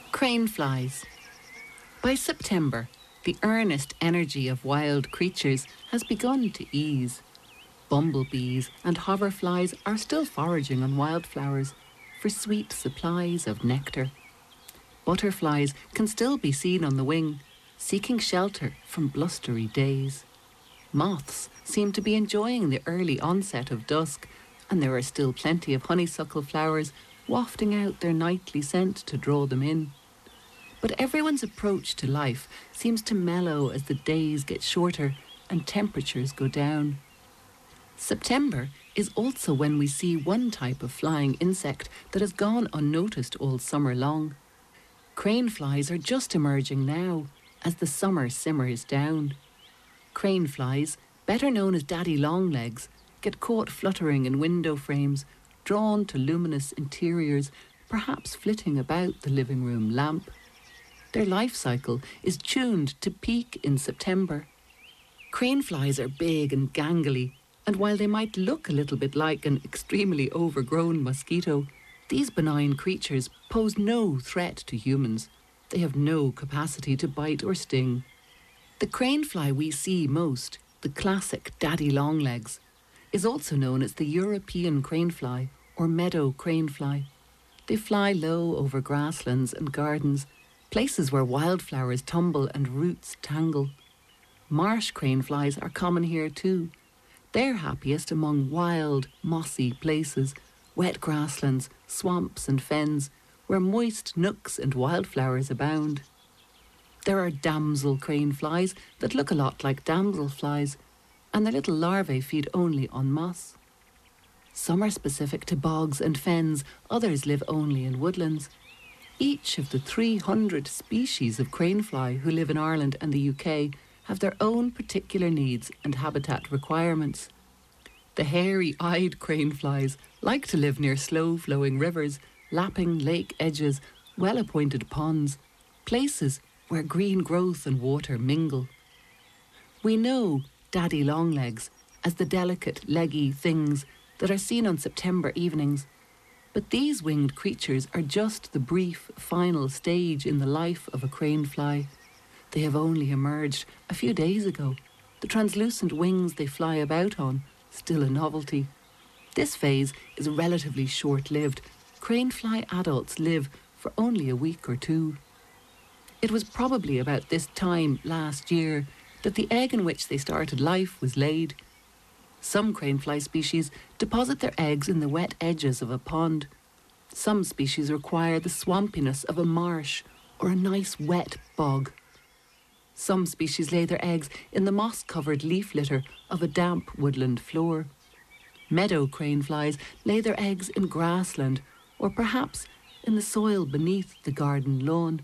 Crane flies. By September, the earnest energy of wild creatures has begun to ease. Bumblebees and hoverflies are still foraging on wildflowers for sweet supplies of nectar. Butterflies can still be seen on the wing, seeking shelter from blustery days. Moths seem to be enjoying the early onset of dusk, and there are still plenty of honeysuckle flowers wafting out their nightly scent to draw them in. But everyone's approach to life seems to mellow as the days get shorter and temperatures go down. September is also when we see one type of flying insect that has gone unnoticed all summer long. Crane flies are just emerging now as the summer simmers down. Crane flies, better known as daddy longlegs, get caught fluttering in window frames, drawn to luminous interiors, perhaps flitting about the living room lamp. Their life cycle is tuned to peak in September. Crane flies are big and gangly, and while they might look a little bit like an extremely overgrown mosquito, these benign creatures pose no threat to humans. They have no capacity to bite or sting. The crane fly we see most, the classic daddy longlegs, is also known as the European cranefly or meadow cranefly. They fly low over grasslands and gardens, places where wildflowers tumble and roots tangle. Marsh craneflies are common here too. They're happiest among wild, mossy places, wet grasslands, swamps and fens, where moist nooks and wildflowers abound. There are damsel craneflies that look a lot like damselflies, and their little larvae feed only on moss. Some are specific to bogs and fens, others live only in woodlands. Each of the 300 species of cranefly who live in Ireland and the UK have their own particular needs and habitat requirements. The hairy-eyed craneflies like to live near slow-flowing rivers, lapping lake edges, well-appointed ponds, places where green growth and water mingle. We know daddy longlegs as the delicate, leggy things that are seen on September evenings. But these winged creatures are just the brief, final stage in the life of a cranefly. They have only emerged a few days ago, the translucent wings they fly about on, still a novelty. This phase is relatively short-lived. Cranefly adults live for only a week or two. It was probably about this time last year that the egg in which they started life was laid. Some cranefly species deposit their eggs in the wet edges of a pond. Some species require the swampiness of a marsh or a nice wet bog. Some species lay their eggs in the moss-covered leaf litter of a damp woodland floor. Meadow craneflies lay their eggs in grassland or perhaps in the soil beneath the garden lawn.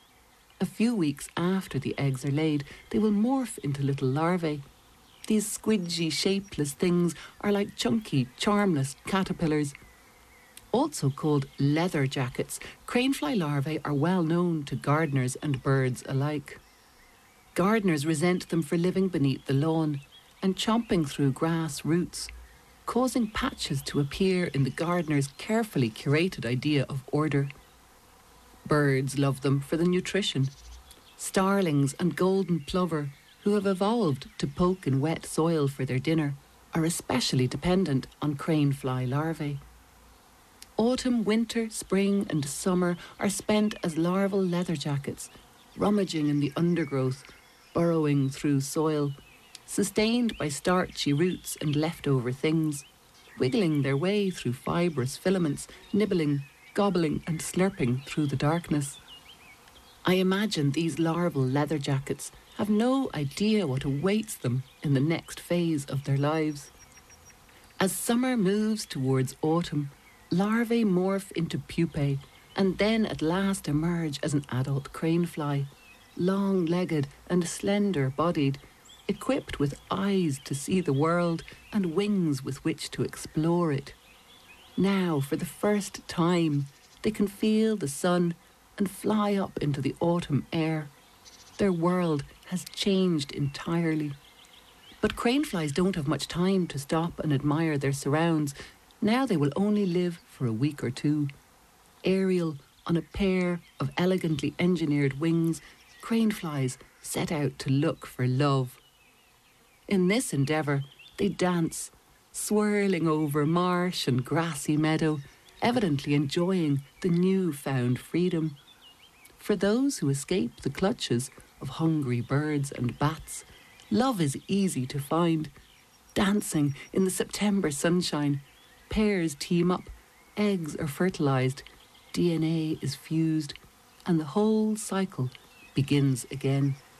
A few weeks after the eggs are laid, they will morph into little larvae. These squidgy, shapeless things are like chunky, charmless caterpillars. Also called leather jackets, cranefly larvae are well known to gardeners and birds alike. Gardeners resent them for living beneath the lawn and chomping through grass roots, causing patches to appear in the gardener's carefully curated idea of order. Birds love them for the nutrition. Starlings and golden plover, who have evolved to poke in wet soil for their dinner, are especially dependent on cranefly larvae. Autumn, winter, spring and summer are spent as larval leather jackets, rummaging in the undergrowth, burrowing through soil, sustained by starchy roots and leftover things, wiggling their way through fibrous filaments, nibbling, gobbling and slurping through the darkness. I imagine these larval leather jackets have no idea what awaits them in the next phase of their lives. As summer moves towards autumn, larvae morph into pupae and then at last emerge as an adult cranefly, long-legged and slender-bodied, equipped with eyes to see the world and wings with which to explore it. Now, for the first time, they can feel the sun and fly up into the autumn air. Their world has changed entirely. But craneflies don't have much time to stop and admire their surrounds. Now they will only live for a week or two. Aerial, On a pair of elegantly engineered wings, craneflies set out to look for love. In this endeavour, they dance, swirling over marsh and grassy meadow, evidently enjoying the new-found freedom. For those who escape the clutches of hungry birds and bats, love is easy to find. Dancing in the September sunshine, pairs team up, eggs are fertilised, DNA is fused, and the whole cycle begins again.